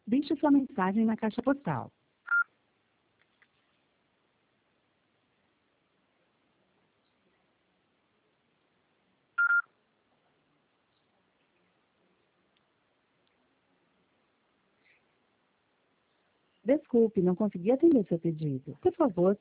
Deixe sua mensagem na caixa postal. Desculpe, não consegui atender seu pedido. Por favor,